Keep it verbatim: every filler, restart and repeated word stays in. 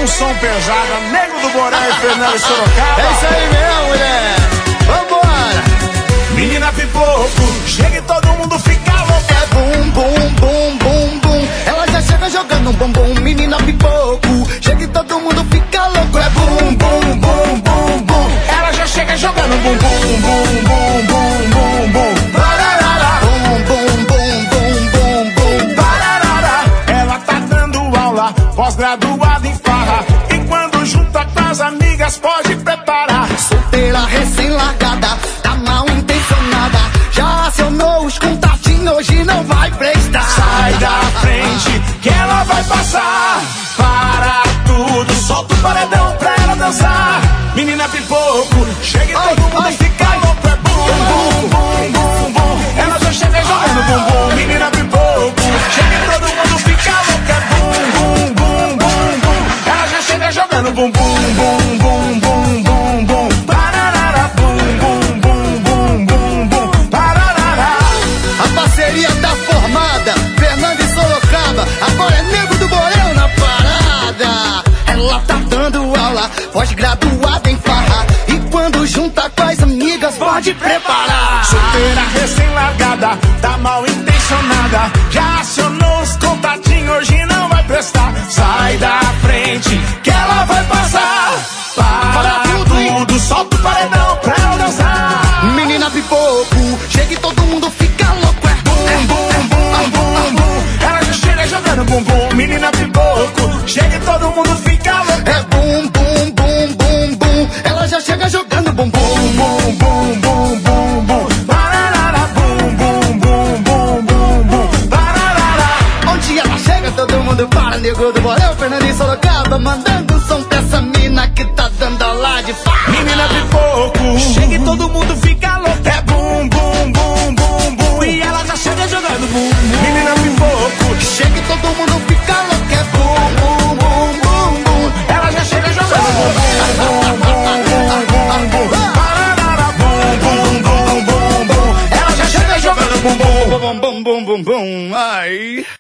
um som pesado, Nego do Borel e Fernando Sorocaba. É isso aí mesmo, mulher. Vambora. Menina pipoco, chega e todo mundo fica louco. É bum, bum, bum, bum, bum. Ela já chega jogando um bumbum. Menina pipoco, chega e todo mundo fica louco. É bum, bum, bum, bum, bum. Ela já chega jogando bum, bum, bum, bum, bum, bum, bum. Bararara. Bum, bum, bum, bum, bum, bum. Bararara. Ela tá dando aula, pós-graduada em farra. E quando junta com as amigas, pode preparar. Solteira recém-largada, tá mal intencionada. Já acionou os contatinhos, hoje não vai prestar. Sai da frente, que ela vai passar. Para tudo, solta o paredão pra ela dançar. Menina pipoco, chega e Ai, todo mundo ai, fica ai. louco. É bum, bum, bum, bum, bum. Ela já chega jogando bumbum. Menina pipoco, chega e todo mundo fica louco. É bum, bum, bum, bum, bum. Ela já chega jogando bumbum, bum, bum, bum, bum, bum. Pararara, bum, bum, bum, bum, bum, bum. Pararara. A parceria tá formada, Fernando e Sorocaba. Agora é Nego do Borel na parada. Ela tá dando aula, pós-graduada em farra. E quando junta com as amigas, pode preparar. Solteira recém-largada, tá mal intencionada. Já acionou os contatinhos, hoje não vai prestar. Sai da frente, que ela vai passar. Para tudo, solta o paredão pra ela dançar. Menina pipoco, chega e todo mundo fica louco. É Bum, bum, bum, bum, bum. Ela já chega jogando bumbum. Menina pipoco, chega e todo mundo fica louco. É bum, bum, bum, bum, bum. Ela já chega jogando bumbum. Bum, bum, bum, bum, bum. Bararara, bum, bum, bum, bum, bum, bum. Bararara. Onde ela chega, todo mundo para. Nego do Borel, Fernando e Sorocaba, mandando som pra essa mina que tá dando aula de farra. Menina pipoco, chega e todo mundo fica louco. É bum, bum, bum, bum, bum. E ela já chega jogando bum, bum. Menina pipoco, Chega e todo mundo fica louco. É bum, bum, bum, bum, bum. ela já chega jogando bum, bum, bum, bum, bum, bum. Pararara, bum, bum, bum, bum, bum. Ela já chega jogando bum, bum. Bum, bum, bum, bum, bum. Ai.